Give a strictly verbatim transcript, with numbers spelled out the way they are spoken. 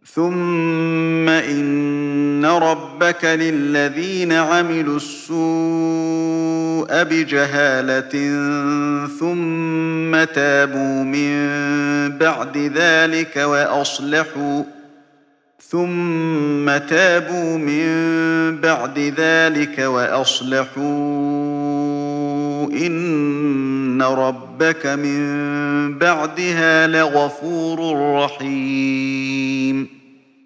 ثم إن ربك للذين عملوا السوء بجهالة ثم تابوا من بعد ذلك وأصلحوا ثم تابوا من بعد ذلك وأصلحوا إن ربك من بعدها لغفور رحيم